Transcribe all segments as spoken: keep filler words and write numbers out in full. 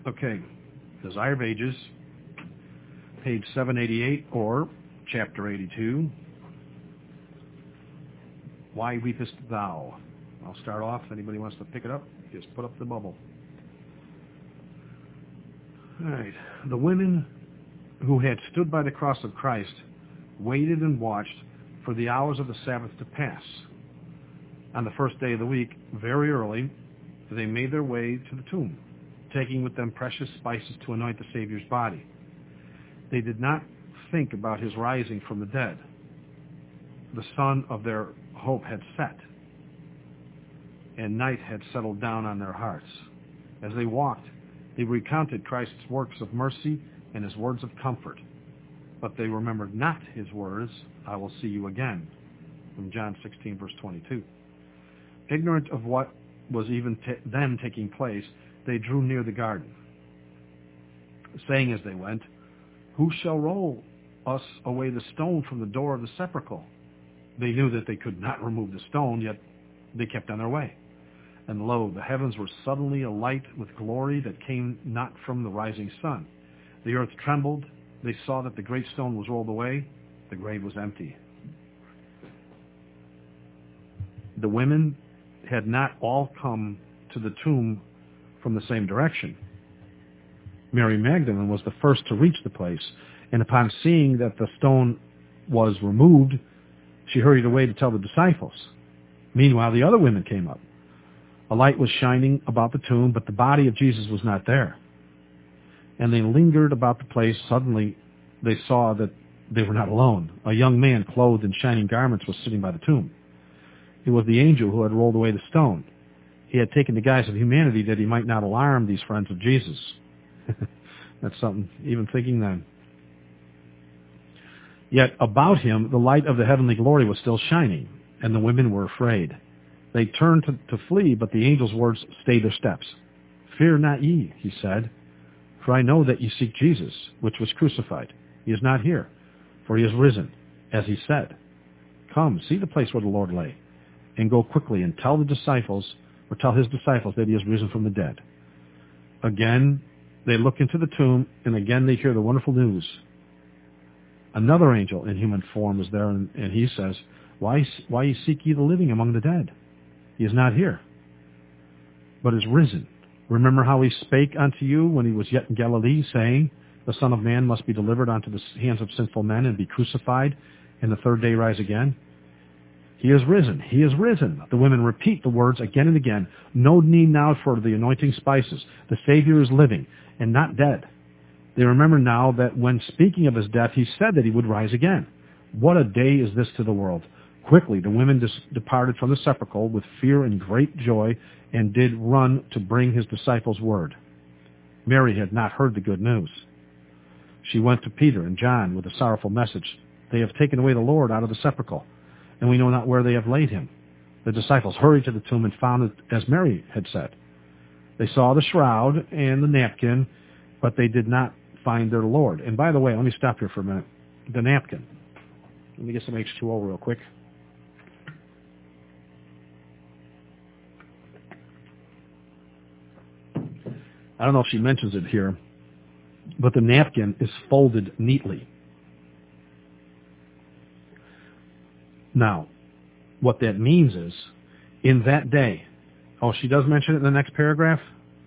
Okay, Desire of Ages, page seven eighty-eight, or chapter eighty-two. Why weepest thou? I'll start off. If anybody wants to pick it up, just put up the bubble. All right. The women who had stood by the cross of Christ waited and watched for the hours of the Sabbath to pass. On the first day of the week, very early, they made their way to the tomb, taking with them precious spices to anoint the Savior's body. They did not think about his rising from the dead. The sun of their hope had set, and night had settled down on their hearts. As they walked, they recounted Christ's works of mercy and his words of comfort. But they remembered not his words, I will see you again, from John sixteen, verse twenty-two. Ignorant of what was even t- then taking place, they drew near the garden, saying as they went, who shall roll us away the stone from the door of the sepulchre? They knew that they could not remove the stone, yet they kept on their way. And lo, the heavens were suddenly alight with glory that came not from the rising sun. The earth trembled. They saw that the great stone was rolled away. The grave was empty. The women had not all come to the tomb from the same direction. Mary Magdalene was the first to reach the place, and upon seeing that the stone was removed, she hurried away to tell the disciples. Meanwhile, the other women came up. A light was shining about the tomb, but the body of Jesus was not there. And they lingered about the place. Suddenly, they saw that they were not alone. A young man clothed in shining garments was sitting by the tomb. It was the angel who had rolled away the stone. He had taken the guise of humanity that he might not alarm these friends of Jesus. That's something, even thinking then. Yet about him, the light of the heavenly glory was still shining, and the women were afraid. They turned to, to flee, but the angel's words stayed their steps. Fear not ye, he said, for I know that ye seek Jesus, which was crucified. He is not here, for he is risen, as he said. Come, see the place where the Lord lay, and go quickly and tell the disciples, or tell his disciples that he is risen from the dead. Again, they look into the tomb, and again they hear the wonderful news. Another angel in human form is there, and, and he says, Why, why seek ye the living among the dead? He is not here, but is risen. Remember how he spake unto you when he was yet in Galilee, saying, The Son of Man must be delivered unto the hands of sinful men and be crucified, and the third day rise again? He is risen. He is risen. The women repeat the words again and again. No need now for the anointing spices. The Savior is living and not dead. They remember now that when speaking of his death, he said that he would rise again. What a day is this to the world! Quickly the women dis- departed from the sepulchre with fear and great joy, and did run to bring his disciples word. Mary had not heard the good news. She went to Peter and John with a sorrowful message. They have taken away the Lord out of the sepulchre, and we know not where they have laid him. The disciples hurried to the tomb and found it as Mary had said. They saw the shroud and the napkin, but they did not find their Lord. And by the way, let me stop here for a minute. The napkin. Let me get some H two O real quick. I don't know if she mentions it here, but the napkin is folded neatly. Now, what that means is, in that day, oh, she does mention it in the next paragraph?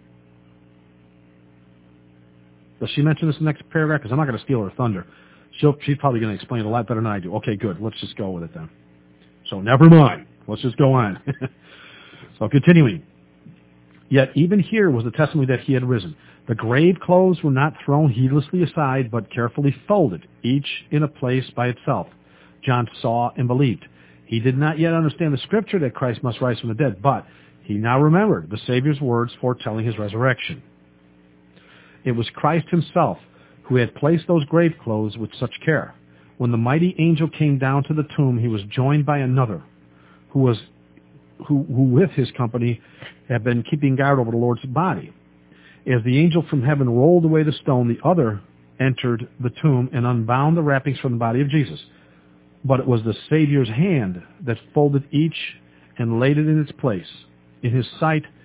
Does she mention this in the next paragraph? Because I'm not going to steal her thunder. She'll, she's probably going to explain it a lot better than I do. Okay, good. Let's just go with it then. So never mind. Let's just go on. So continuing. Yet even here was the testimony that he had risen. The grave clothes were not thrown heedlessly aside, but carefully folded, each in a place by itself. John saw and believed. He did not yet understand the scripture that Christ must rise from the dead, but he now remembered the Savior's words foretelling his resurrection. It was Christ himself who had placed those grave clothes with such care. When the mighty angel came down to the tomb, he was joined by another who was who, who with his company had been keeping guard over the Lord's body. As the angel from heaven rolled away the stone, the other entered the tomb and unbound the wrappings from the body of Jesus. But it was the Savior's hand that folded each and laid it in its place. In his sight,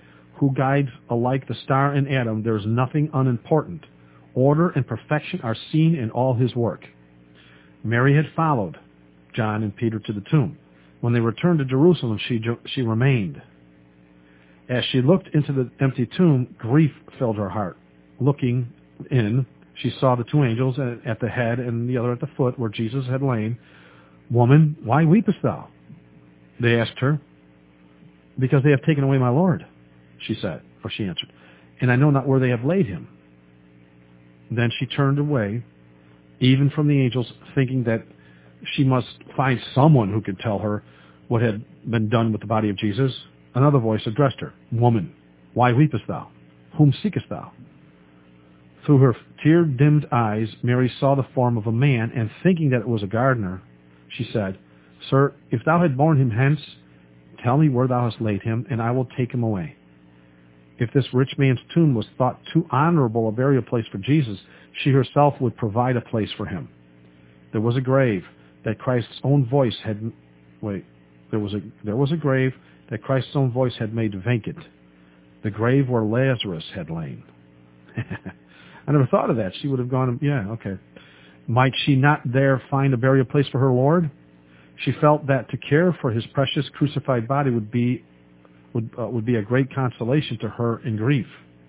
who guides alike the star and atom, there is nothing unimportant. Order and perfection are seen in all his work. Mary had followed John and Peter to the tomb. When they returned to Jerusalem, she, she remained. As she looked into the empty tomb, grief filled her heart. Looking in, she saw the two angels at the head and the other at the foot where Jesus had lain. Woman, why weepest thou? They asked her. Because they have taken away my Lord, she said, or she answered, and I know not where they have laid him. Then she turned away, even from the angels, thinking that she must find someone who could tell her what had been done with the body of Jesus. Another voice addressed her, Woman, why weepest thou? Whom seekest thou? Through her tear-dimmed eyes, Mary saw the form of a man, and thinking that it was a gardener, she said, Sir, if thou had borne him hence, tell me where thou hast laid him, and I will take him away. If this rich man's tomb was thought too honorable a burial place for Jesus, she herself would provide a place for him. There was a grave that Christ's own voice had, wait, there was a, there was a grave that Christ's own voice had made vacant. The grave where Lazarus had lain. I never thought of that. She would have gone, yeah, okay. Might she not there find a burial place for her Lord? She felt that to care for his precious crucified body would be would uh, would be a great consolation to her in grief.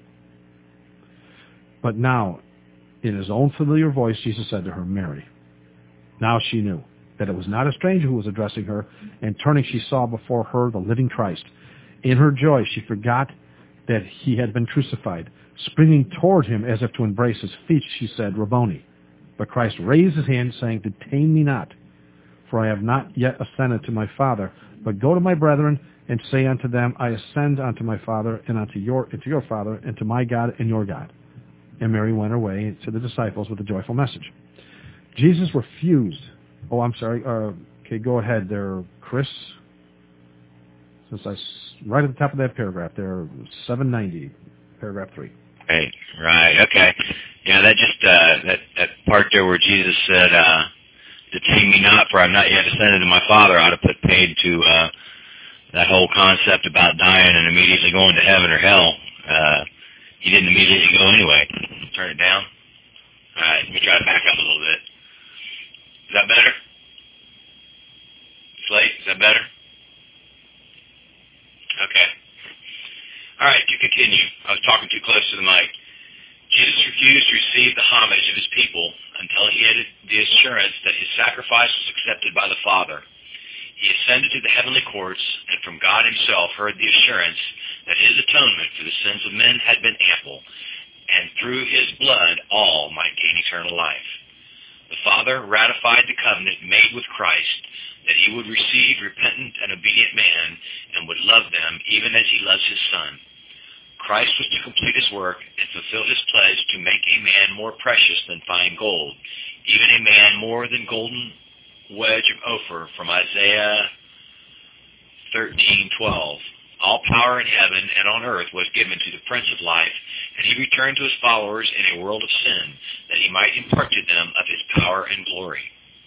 But now, in his own familiar voice, Jesus said to her, Mary. Now she knew that it was not a stranger who was addressing her, and turning she saw before her the living Christ. In her joy, she forgot that he had been crucified. Springing toward him as if to embrace his feet, she said, Rabboni. But Christ raised his hand, saying, Detain me not, for I have not yet ascended to my Father, but go to my brethren and say unto them, I ascend unto my Father and unto your, and to your Father, and to my God and your God. And Mary went her way to the disciples with a joyful message. Jesus refused. Oh, I'm sorry. Uh, okay, go ahead there, Chris. Since I, right at the top of that paragraph there, seven ninety, paragraph three. Right, right, okay. Yeah, that just, uh, that, that part there where Jesus said, uh, Detain me not, for I have not yet ascended to my Father, I ought to put paid to uh, that whole concept about dying and immediately going to heaven or hell. Uh, he didn't immediately go anyway. Turn it down. All right, let me try to back up a little bit. Is that better? Slate, is that better? Okay. All right, to continue. I was talking too close to the mic. Jesus refused to receive the homage of his people until he had the assurance that his sacrifice was accepted by the Father. He ascended to the heavenly courts, and from God himself heard the assurance that his atonement for the sins of men had been ample, and through his blood all might gain eternal life. The Father ratified the covenant made with Christ, that he would receive repentant and obedient man, and would love them even as he loves his Son. Christ was to complete his work and fulfill his pledge to make a man more precious than fine gold, even a man more than golden wedge of Ophir, from Isaiah thirteen twelve. All power in heaven and on earth was given to the Prince of Life, and he returned to his followers in a world of sin, that he might impart to them of his power and glory.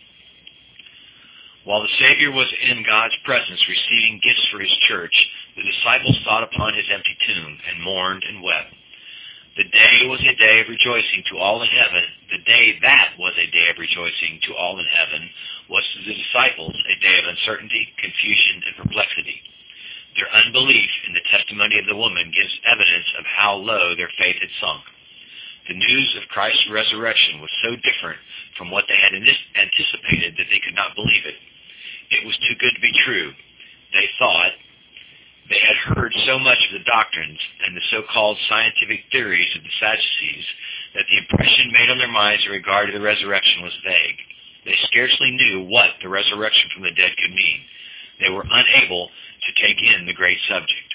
While the Savior was in God's presence receiving gifts for his church, the disciples thought upon his empty tomb and mourned and wept. The day was a day of rejoicing to all in heaven. The day that was a day of rejoicing to all in heaven was to the disciples a day of uncertainty, confusion, and perplexity. Their unbelief in the testimony of the woman gives evidence of how low their faith had sunk. The news of Christ's resurrection was so different from what they had anticipated that they could not believe it. It was too good to be true. They thought they had heard so much of the doctrines and the so-called scientific theories of the Sadducees that the impression made on their minds in regard to the resurrection was vague. They scarcely knew what the resurrection from the dead could mean. They were unable to take in the great subject.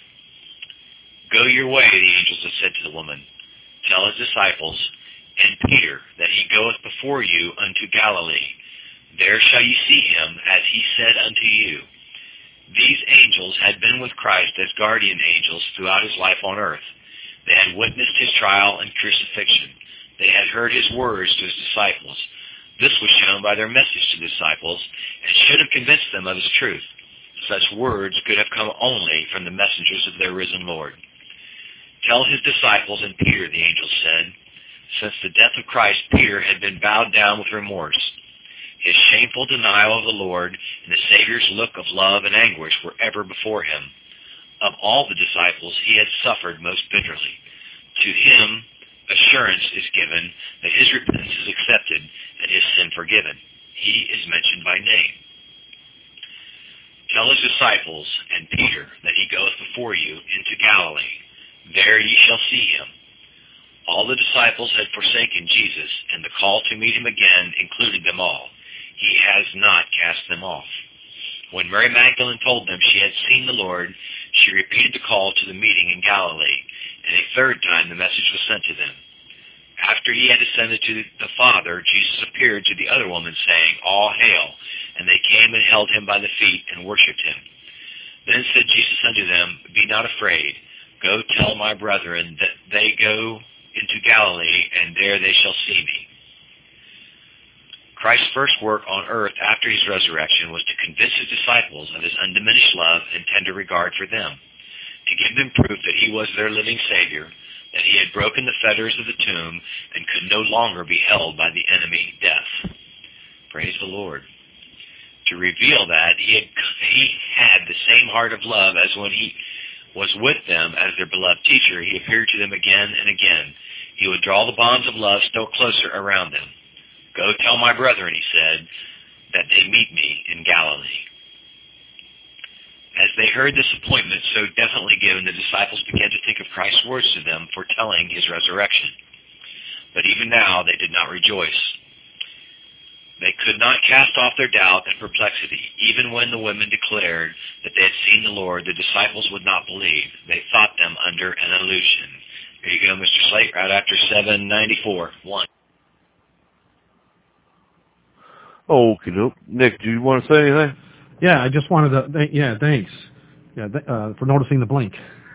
Go your way, the angels had said to the woman. Tell his disciples and Peter that he goeth before you unto Galilee. There shall ye see him, as he said unto you. These angels had been with Christ as guardian angels throughout his life on earth. They had witnessed his trial and crucifixion. They had heard his words to his disciples. This was shown by their message to the disciples, and should have convinced them of his truth. Such words could have come only from the messengers of their risen Lord. Tell his disciples and Peter, the angel said. Since the death of Christ, Peter had been bowed down with remorse. His shameful denial of the Lord and the Savior's look of love and anguish were ever before him. Of all the disciples, he had suffered most bitterly. To him, assurance is given that his repentance is accepted and his sin forgiven. He is mentioned by name. Tell his disciples and Peter that he goeth before you into Galilee. There ye shall see him. All the disciples had forsaken Jesus, and the call to meet him again included them all. He has not cast them off. When Mary Magdalene told them she had seen the Lord, she repeated the call to the meeting in Galilee, and a third time the message was sent to them. After he had ascended to the Father, Jesus appeared to the other woman, saying, All hail! And they came and held him by the feet and worshipped him. Then said Jesus unto them, Be not afraid. Go tell my brethren that they go into Galilee, and there they shall see me. Christ's first work on earth after his resurrection was to convince his disciples of his undiminished love and tender regard for them, to give them proof that he was their living Savior, that he had broken the fetters of the tomb and could no longer be held by the enemy, death. Praise the Lord. To reveal that, he had, he had the same heart of love as when he was with them as their beloved teacher. He appeared to them again and again. He would draw the bonds of love still closer around them. Go tell my brethren, he said, that they meet me in Galilee. As they heard this appointment so definitely given, the disciples began to think of Christ's words to them foretelling his resurrection. But even now they did not rejoice. They could not cast off their doubt and perplexity. Even when the women declared that they had seen the Lord, the disciples would not believe. They thought them under an illusion. Here you go, Mister Slate, right after seven ninety-four. One. Okay, nope. Nick, do you want to say anything? Yeah, I just wanted to, th- yeah, thanks yeah, th- uh, for noticing the blink.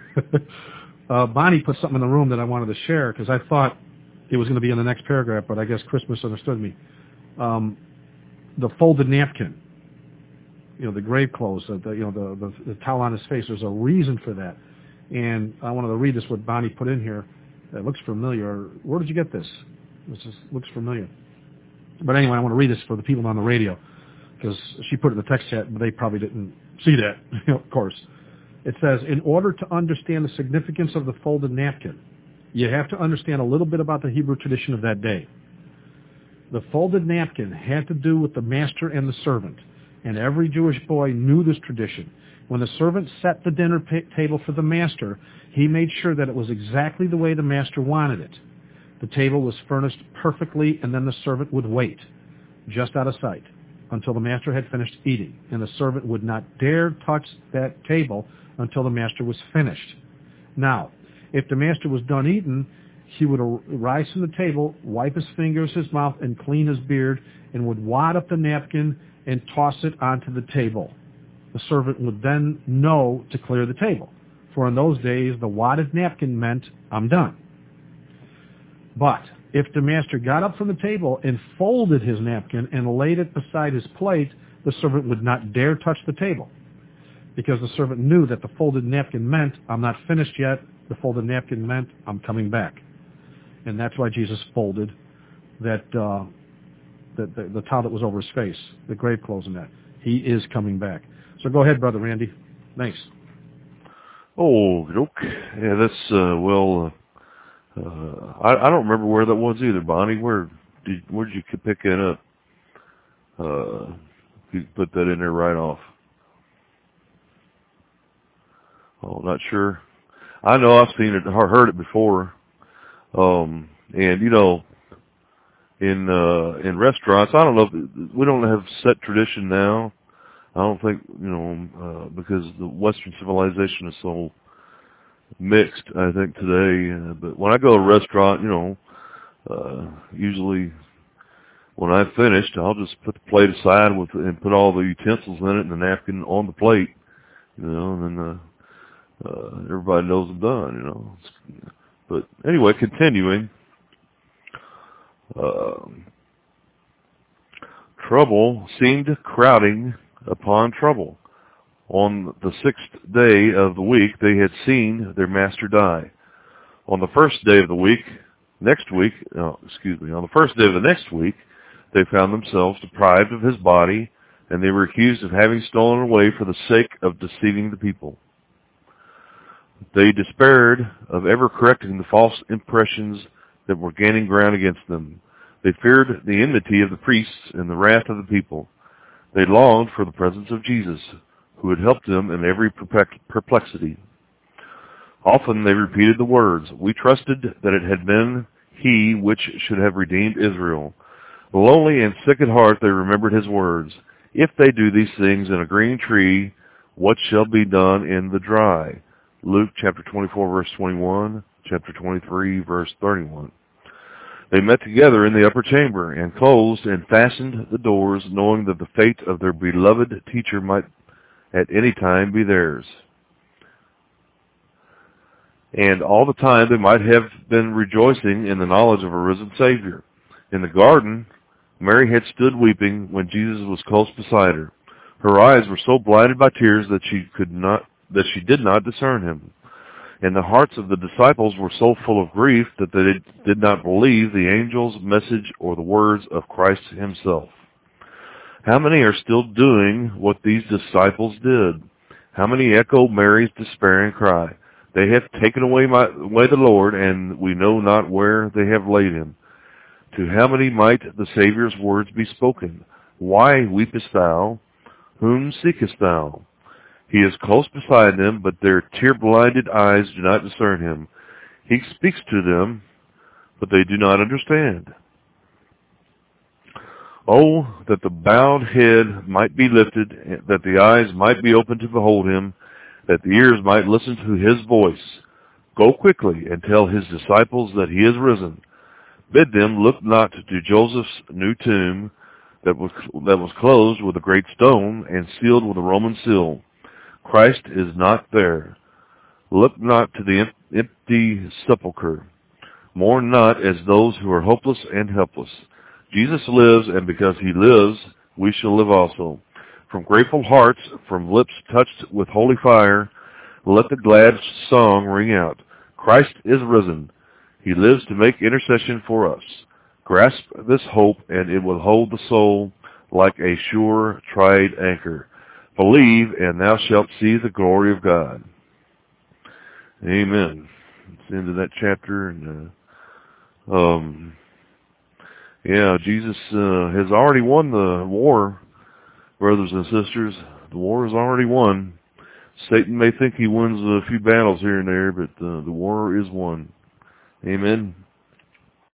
uh, Bonnie put something in the room that I wanted to share because I thought it was going to be in the next paragraph, but I guess Chris misunderstood me. Um, the folded napkin, you know, the grave clothes, the, the, you know, the, the, the towel on his face, there's a reason for that. And I wanted to read this, what Bonnie put in here. It looks familiar. Where did you get this? This just looks familiar. But anyway, I want to read this for the people on the radio, because she put it in the text chat, but they probably didn't see that, you know, of course. It says, in order to understand the significance of the folded napkin, you have to understand a little bit about the Hebrew tradition of that day. The folded napkin had to do with the master and the servant, and every Jewish boy knew this tradition. When the servant set the dinner pa- table for the master, he made sure that it was exactly the way the master wanted it. The table was furnished perfectly, and then the servant would wait, just out of sight, until the master had finished eating, and the servant would not dare touch that table until the master was finished. Now, if the master was done eating, he would rise from the table, wipe his fingers, his mouth, and clean his beard, and would wad up the napkin and toss it onto the table. The servant would then know to clear the table, for in those days the wadded napkin meant, I'm done. But if the master got up from the table and folded his napkin and laid it beside his plate, the servant would not dare touch the table, because the servant knew that the folded napkin meant, I'm not finished yet. The folded napkin meant, I'm coming back. And that's why Jesus folded that, uh, the, the, the towel that was over his face, the grave clothes and that. He is coming back. So go ahead, Brother Randy. Thanks. Oh, okay. Yeah, that's, uh, well, uh, uh, I, I don't remember where that was either, Bonnie. Where did, where did you pick that up? Uh, you put that in there right off. Oh, not sure. I know I've seen it, or heard it before. Um, and you know, in, uh, in restaurants, I don't know if, we don't have set tradition now. I don't think, you know, uh, because the Western civilization is so mixed, I think, today. Uh, but when I go to a restaurant, you know, uh, usually when I've finished, I'll just put the plate aside with and put all the utensils in it and the napkin on the plate, you know, and then uh, uh, everybody knows I'm done, you know. But anyway, continuing. Uh, trouble seemed crowding upon trouble. On the sixth day of the week, they had seen their master die. On the first day of the week, next week, oh, excuse me, on the first day of the next week, they found themselves deprived of his body, and they were accused of having stolen away for the sake of deceiving the people. They despaired of ever correcting the false impressions that were gaining ground against them. They feared the enmity of the priests and the wrath of the people. They longed for the presence of Jesus, who had helped them in every perplexity. Often they repeated the words, "We trusted that it had been he which should have redeemed Israel." Lonely and sick at heart, they remembered his words, "If they do these things in a green tree, what shall be done in the dry?" Luke chapter twenty-four, verse twenty-one, chapter twenty-three, verse thirty-one. They met together in the upper chamber and closed and fastened the doors, knowing that the fate of their beloved teacher might at any time be theirs. And all the time they might have been rejoicing in the knowledge of a risen Savior. In the garden, Mary had stood weeping when Jesus was close beside her. Her eyes were so blinded by tears that she could not, that she did not discern him. And the hearts of the disciples were so full of grief that they did not believe the angel's message or the words of Christ himself. How many are still doing what these disciples did? How many echo Mary's despairing cry? They have taken away, my, away the Lord, and we know not where they have laid him. To how many might the Savior's words be spoken? Why weepest thou? Whom seekest thou? He is close beside them, but their tear-blinded eyes do not discern him. He speaks to them, but they do not understand. Oh, that the bowed head might be lifted, that the eyes might be opened to behold him, that the ears might listen to his voice. Go quickly and tell his disciples that he is risen. Bid them look not to Joseph's new tomb that was, that was closed with a great stone and sealed with a Roman seal. Christ is not there. Look not to the empty sepulchre. Mourn not as those who are hopeless and helpless. Jesus lives, and because he lives, we shall live also. From grateful hearts, from lips touched with holy fire, let the glad song ring out. Christ is risen. He lives to make intercession for us. Grasp this hope, and it will hold the soul like a sure, tried anchor. Believe, and thou shalt see the glory of God. Amen. It's the end of that chapter. And uh, um, yeah, Jesus uh, has already won the war, brothers and sisters. The war is already won. Satan may think he wins a few battles here and there, but uh, the war is won. Amen.